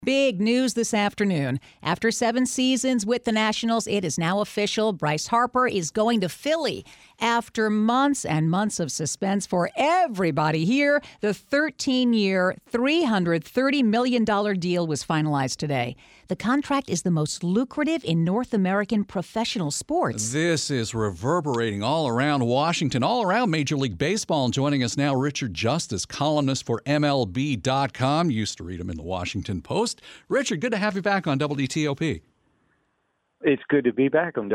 Big news this afternoon. After 7 seasons with the Nationals, it is now official. Bryce Harper is going to Philly. After months and months of suspense for everybody here, the 13-year, $330 million deal was finalized today. The contract is the most lucrative in North American professional sports. This is reverberating all around Washington, all around Major League Baseball. And joining us now, Richard Justice, columnist for MLB.com. Used to read him in the Washington Post. Richard, good to have you back on WTOP. It's good to be back on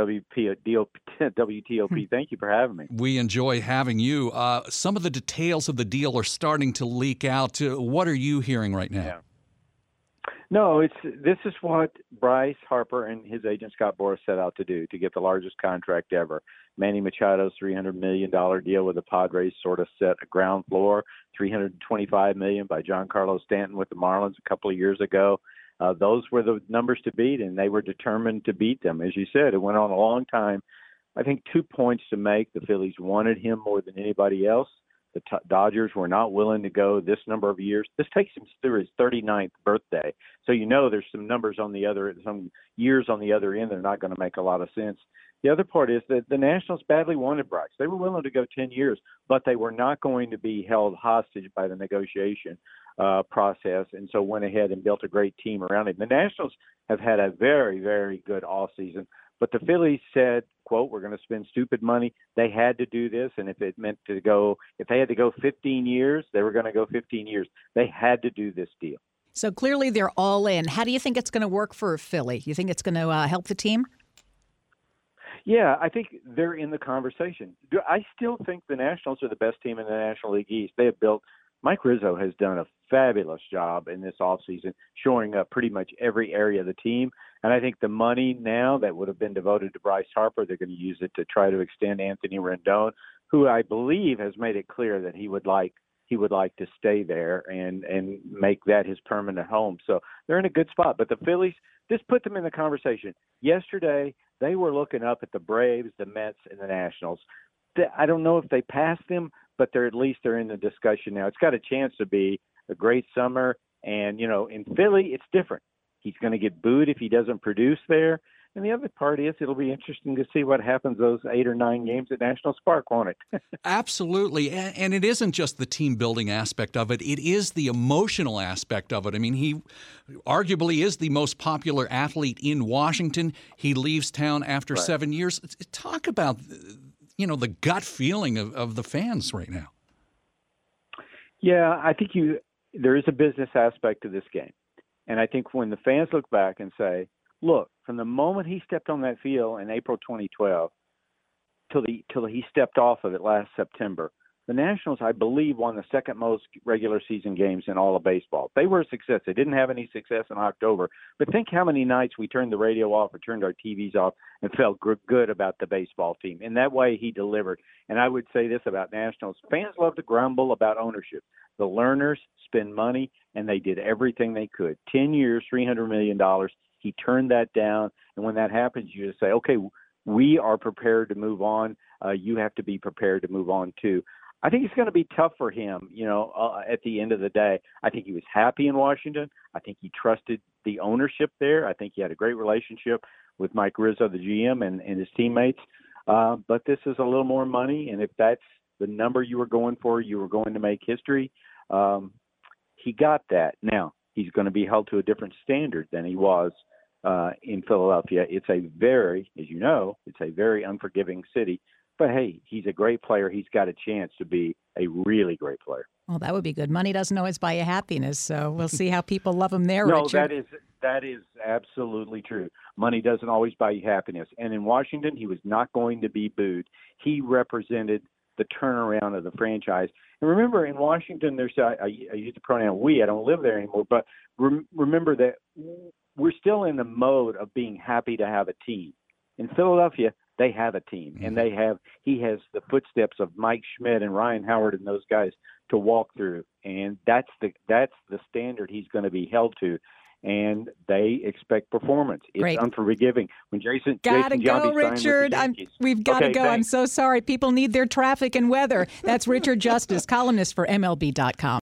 WTOP. Thank you for having me. We enjoy having you. Some of the details of the deal are starting to leak out. What are you hearing right now? Yeah. No, this is what Bryce Harper and his agent Scott Boras set out to do, to get the largest contract ever. Manny Machado's $300 million deal with the Padres sort of set a ground floor. $325 million by Giancarlo Stanton with the Marlins a couple of years ago. Those were the numbers to beat, and they were determined to beat them. As you said, it went on a long time. I think 2 points to make. The Phillies wanted him more than anybody else. The Dodgers were not willing to go this number of years. This takes him through his 39th birthday. So there's some numbers on some years on the other end that are not going to make a lot of sense. The other part is that the Nationals badly wanted Bryce. They were willing to go 10 years, but they were not going to be held hostage by the negotiation process, and so went ahead and built a great team around him. The Nationals have had a very, very good offseason, but the Phillies said, quote, we're going to spend stupid money. They had to do this, and if they had to go 15 years, they were going to go 15 years. They had to do this deal. So clearly they're all in. How do you think it's going to work for Philly? You think it's going to help the team? Yeah, I think they're in the conversation. I still think the Nationals are the best team in the National League East. Mike Rizzo has done a fabulous job in this offseason, shoring up pretty much every area of the team. And I think the money now that would have been devoted to Bryce Harper, they're going to use it to try to extend Anthony Rendon, who I believe has made it clear that he would like to stay there and make that his permanent home. So they're in a good spot. But the Phillies, this put them in the conversation. Yesterday, they were looking up at the Braves, the Mets, and the Nationals. I don't know if they passed them, but they're in the discussion now. It's got a chance to be a great summer. And, in Philly, it's different. He's going to get booed if he doesn't produce there. And the other part is it'll be interesting to see what happens those 8 or 9 games at Nationals Park, won't it? Absolutely. And it isn't just the team building aspect of it. It is the emotional aspect of it. I mean, he arguably is the most popular athlete in Washington. He leaves town after 7 years. Talk about the gut feeling of the fans right now. Yeah, I think there is a business aspect to this game. And I think when the fans look back and say, look, from the moment he stepped on that field in April 2012 till he stepped off of it last September, the Nationals, I believe, won the second most regular season games in all of baseball. They were a success. They didn't have any success in October. But think how many nights we turned the radio off or turned our TVs off and felt good about the baseball team. In that way, he delivered. And I would say this about Nationals. Fans love to grumble about ownership. The learners spend money, and they did everything they could. 10 years, $300 million. He turned that down. And when that happens, you just say, okay, we are prepared to move on. You have to be prepared to move on, too. I think it's going to be tough for him, at the end of the day. I think he was happy in Washington. I think he trusted the ownership there. I think he had a great relationship with Mike Rizzo, the GM, and his teammates. But this is a little more money, and if that's the number you were going for, you were going to make history. He got that. Now, he's going to be held to a different standard than he was in Philadelphia. It's a very unforgiving city. But, hey, he's a great player. He's got a chance to be a really great player. Well, that would be good. Money doesn't always buy you happiness, so we'll see how people love him there, No, Richard. that is absolutely true. Money doesn't always buy you happiness. And in Washington, he was not going to be booed. He represented the turnaround of the franchise. And remember, in Washington, I use the pronoun we. I don't live there anymore. But remember that we're still in the mode of being happy to have a team. In Philadelphia, they have a team, and he has the footsteps of Mike Schmidt and Ryan Howard and those guys to walk through, and that's the standard he's going to be held to, and they expect performance. It's Great. Unforgiving. When Jason Gotta go, Richard. We've got to go. Thanks. I'm so sorry. People need their traffic and weather. That's Richard Justice, columnist for MLB.com.